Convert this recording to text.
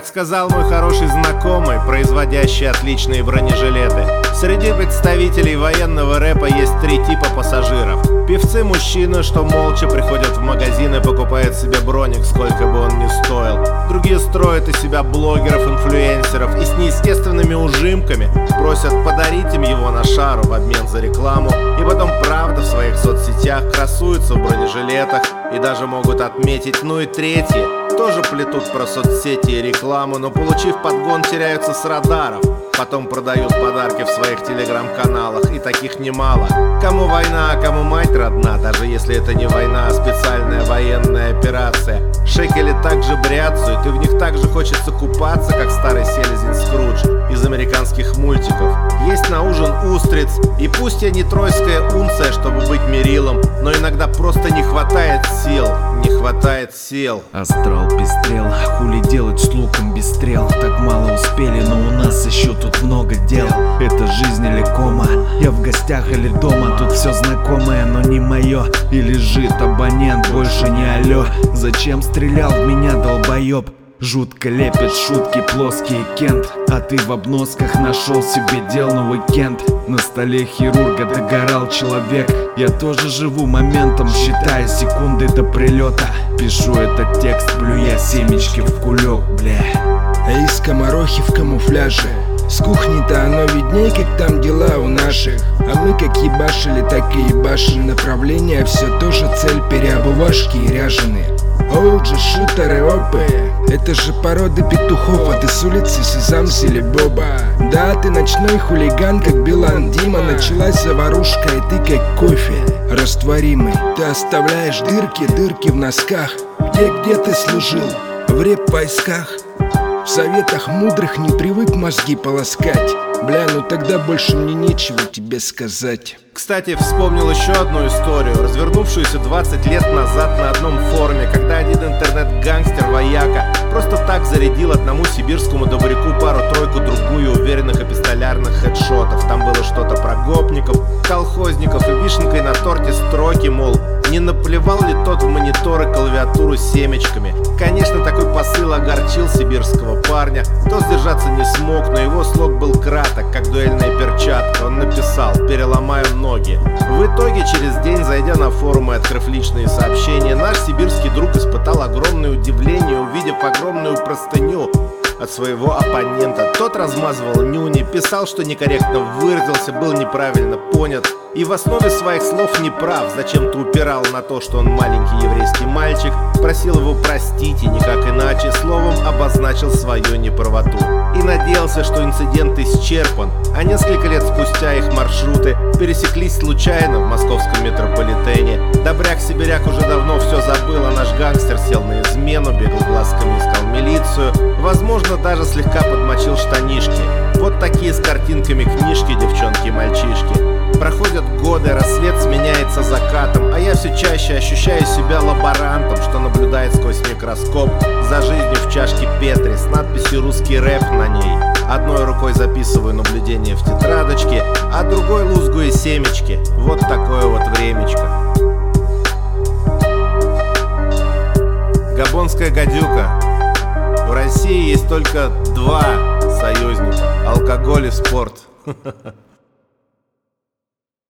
Как сказал мой хороший знакомый, производящий отличные бронежилеты, среди представителей военного рэпа есть три типа пассажиров. Певцы-мужчины, что молча приходят в магазин и покупают себе броник, сколько бы он ни стоил. Другие строят из себя блогеров, инфлюенсеров и с неестественными ужимками просят подарить им его на шару в обмен за рекламу. И потом правда в своих соцсетях красуются в бронежилетах и даже могут отметить. Ну и третьи тоже плетут про соцсети и рекламу, но получив подгон, теряются с радаров. Потом продают подарки в своих телеграм-каналах, и таких немало. Кому война, а кому мать родна, даже если это не война, а специальная военная операция. Шекели также бряцают, и в них также хочется купаться, как старый селезень Скрудж из американских мультиков. Есть на ужин устриц, и пусть я не тройская унция, чтобы быть мерилом, но иногда просто не хватает сил. Не хватает сил. Астрал пестрел, хули делать с луком без стрел. Так мало успели, но у нас еще тут много дел. Это жизнь или кома, я в гостях или дома. Тут все знакомое, но не мое. И лежит абонент, больше не алло. Зачем стрелял в меня, долбоеб? Жутко лепят шутки плоские, Кент. А ты в обносках нашел себе дел на уикенд. На столе хирурга догорал человек. Я тоже живу моментом, считая секунды до прилета. Пишу этот текст, плюя семечки в кулек, бля. А из скоморохи в камуфляже. С кухни-то оно видней, как там дела у наших. А мы как ебашили, так и ебашим. Направление все тоже цель, переобувашки и ряженые. Олджи, шутеры, опы. Это же порода петухов, а ты с улицы Сезамс или Боба. Да, ты ночной хулиган, как Билан Дима. Началась заварушка, и ты как кофе растворимый. Ты оставляешь дырки в носках. Где ты служил? В реп-войсках. В советах мудрых не привык мозги полоскать. Бля, ну тогда больше мне нечего тебе сказать. Кстати, вспомнил еще одну историю, развернувшуюся 20 лет назад на одном форуме, когда один интернет-гангстер-вояка просто так зарядил одному сибирскому добряку пару-тройку другую уверенных эпистолярных хедшотов. Там было что-то про гопников, колхозников и вишенкой на торте строки, мол, не наплевал ли тот в мониторы клавиатуру семечками. Конечно, такой посыл огорчил сибирского парня. Тот сдержаться не смог, но его слог был краток, как дуэльная перчатка. Он написал: «Переломаю ноги». В итоге, через день, зайдя на форум и открыв личные сообщения, наш сибирский друг испытал огромное удивление, увидев огромную простыню от своего оппонента. Тот размазывал нюни, писал, что некорректно выразился, был неправильно понят и в основе своих слов не прав. Зачем-то упирал на то, что он маленький еврейский мальчик, просил его простить и никак иначе, словом обозначил свою неправоту. И надеялся, что инцидент исчерпан, а несколько лет спустя их маршруты пересеклись случайно в московском метрополитене. Добряк-сибиряк уже давно все забыл, а наш гангстер сел на измену, бегал глазками, искал милицию, возможно, даже слегка подмочил штанишки. Вот такие с картинками книжки, девчонки и мальчишки. Проходят годы, рассвет сменяется закатом, а я все чаще ощущаю себя лаборантом, что наблюдает сквозь микроскоп за жизнью в чашке Петри с надписью «Русский рэп» на ней. Одной рукой записываю наблюдения в тетрадочке, а другой лузгую семечки. Вот такое вот времечко. Габонская гадюка. В России есть только два союзника: алкоголь и спорт.